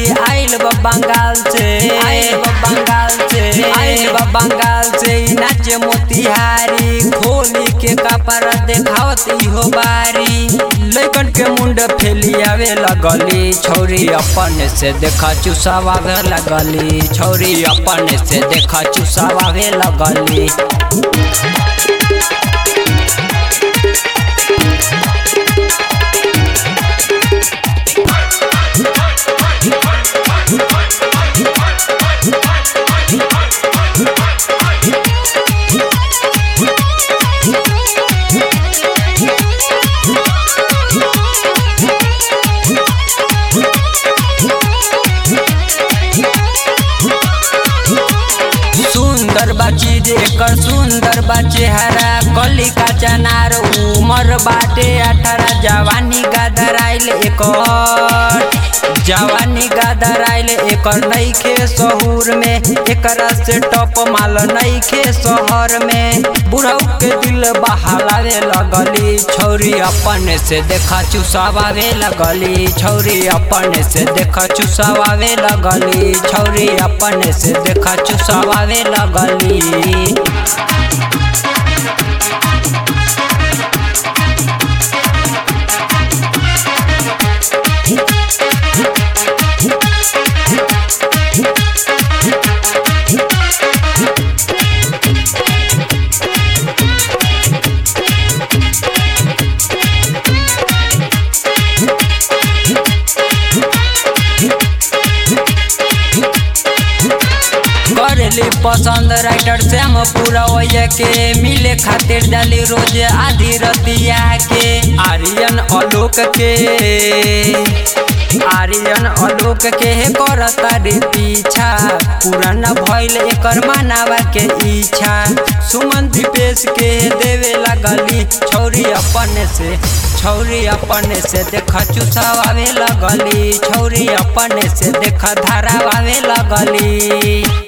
बाड़ी आइल बा बंगाल से, बंगाल से नाचे मोतिहारी खोली के कपड़ा देखावत इहो बारी। लइकन के मुंड फैलियावे लगली छौरी अपन से देखा चुसावे लगली, छौरी अपन से देखा चुसावे लगली। सुंदर बाची एकर सुंदर बा चेहरा, कली का चनार उमर बाटे 18, जवानी गदराइल एकर, जवानी गदराइल एकर नइखे शहूर में, एकरा से टॉप माल नइखे शहर में। बुढ़ऊ के दिल बहालावे लगली छौरी अपन से देखा चुसावे लगली, छौरी अपन से देखा चुसावे लगली, छौरी अपन से देखा चुसावे लगली। करेली पसंद राइटर श्याम पूरा वजह के, मिले खातिर डाली रोज आधी रतिया के। आर्यन आलोक के करता रे पीछा, पुराना भइल एकर मानवा के इच्छा। सुमन दीपेश के देवे लगली छौरी अपन से देखा चुसावे लगली, छौरी अपन से देखा धारावे लगली।